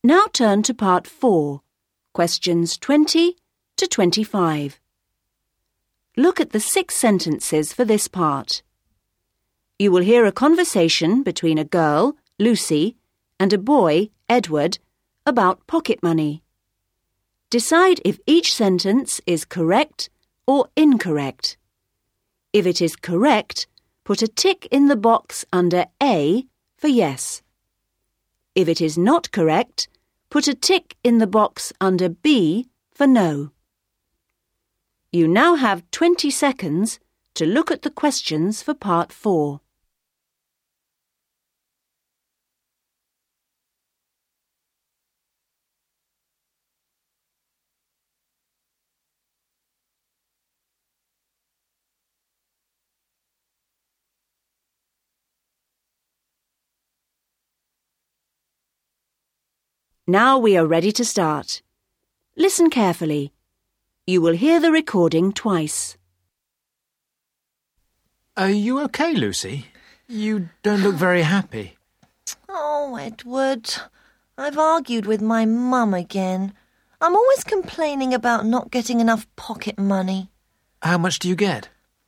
Now turn to part 4, questions 20 to 25. Look at the 6 sentences for this part. You will hear a conversation between a girl, Lucy, and a boy, Edward, about pocket money. Decide if each sentence is correct or incorrect. If it is correct, put a tick in the box under A for yes. If it is not correct, put a tick in the box under B for no. You now have 20 seconds to look at the questions for part 4. Now we are ready to start. Listen carefully. You will hear the recording twice. Are you okay, Lucy? You don't look very happy. Oh, Edward, I've argued with my mum again. I'm always complaining about not getting enough pocket money. How much do you get?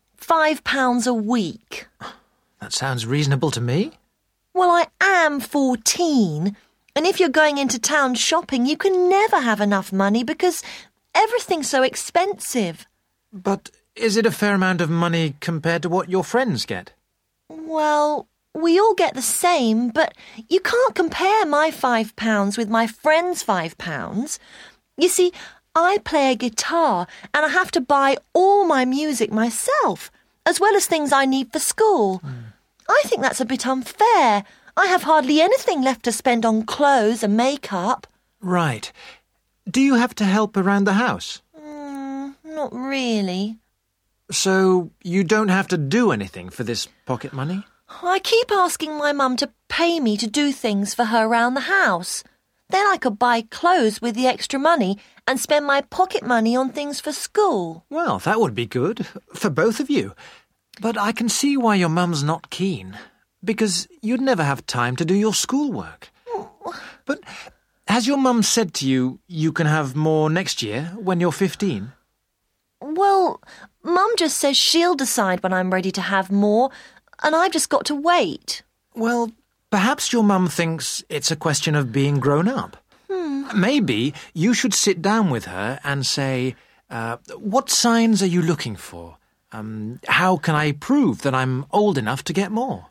£5 a week. That sounds reasonable to me. Well, I am 14, and if you're going into town shopping, you can never have enough money because everything's so expensive. But is it a fair amount of money compared to what your friends get? Well, we all get the same, but you can't compare my £5 with my friend's £5. You see, I play a guitar and I have to buy all my music myself, as well as things I need for school. I think that's a bit unfair. I have hardly anything left to spend on clothes and makeup. Right. Do you have to help around the house? Not really. So you don't have to do anything for this pocket money? I keep asking my mum to pay me to do things for her around the house. Then I could buy clothes with the extra money and spend my pocket money on things for school. Well, that would be good, for both of you. But I can see why your mum's not keen, because you'd never have time to do your schoolwork. But has your mum said to you you can have more next year when you're 15? Well, Mum just says she'll decide when I'm ready to have more, and I've just got to wait. Well, perhaps your mum thinks it's a question of being grown up. Maybe you should sit down with her and say, what signs are you looking for? How can I prove that I'm old enough to get more?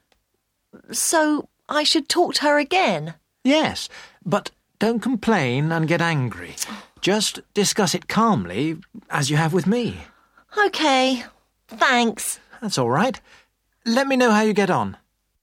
So I should talk to her again? Yes, but don't complain and get angry. Just discuss it calmly, as you have with me. OK, thanks. That's all right. Let me know how you get on.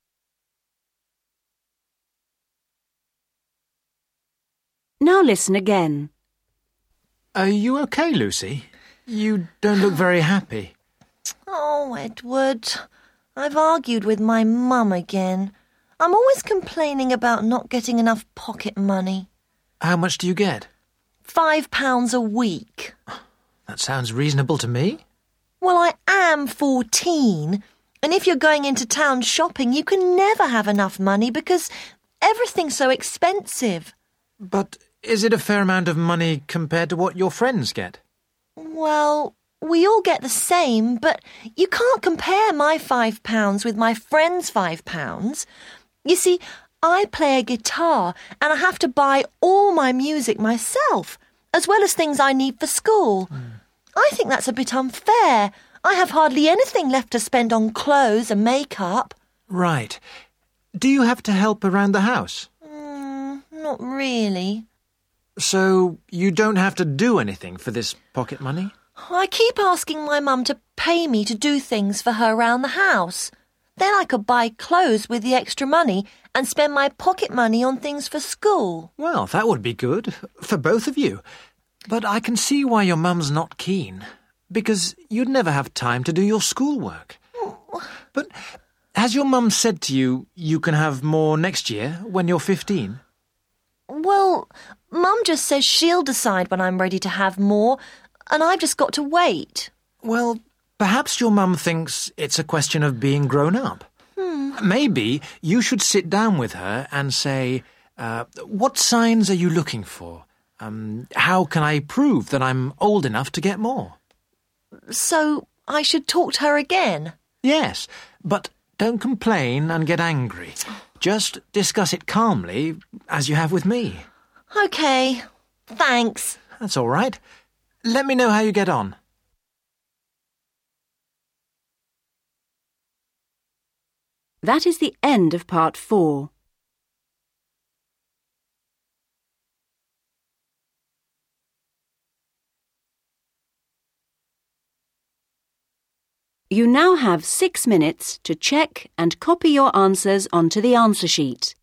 Now listen again. Are you okay, Lucy? You don't look very happy. Oh, Edward, I've argued with my mum again. I'm always complaining about not getting enough pocket money. How much do you get? £5 a week. That sounds reasonable to me. Well, I am 14, and if you're going into town shopping, you can never have enough money because everything's so expensive. But is it a fair amount of money compared to what your friends get? Well, we all get the same, but you can't compare my £5 with my friend's £5. You see, I play a guitar and I have to buy all my music myself, as well as things I need for school. I think that's a bit unfair. I have hardly anything left to spend on clothes and makeup. Right. Do you have to help around the house? Not really. So you don't have to do anything for this pocket money? I keep asking my mum to pay me to do things for her around the house. Then I could buy clothes with the extra money and spend my pocket money on things for school. Well, that would be good, for both of you. But I can see why your mum's not keen, because you'd never have time to do your schoolwork. But has your mum said to you you can have more next year when you're 15? Well, Mum just says she'll decide when I'm ready to have more, and I've just got to wait. Well, perhaps your mum thinks it's a question of being grown up. Maybe you should sit down with her and say, What signs are you looking for? How can I prove that I'm old enough to get more? So I should talk to her again? Yes, but don't complain and get angry. Just discuss it calmly, as you have with me. OK, thanks. That's all right. Let me know how you get on. That is the end of part 4. You now have 6 minutes to check and copy your answers onto the answer sheet.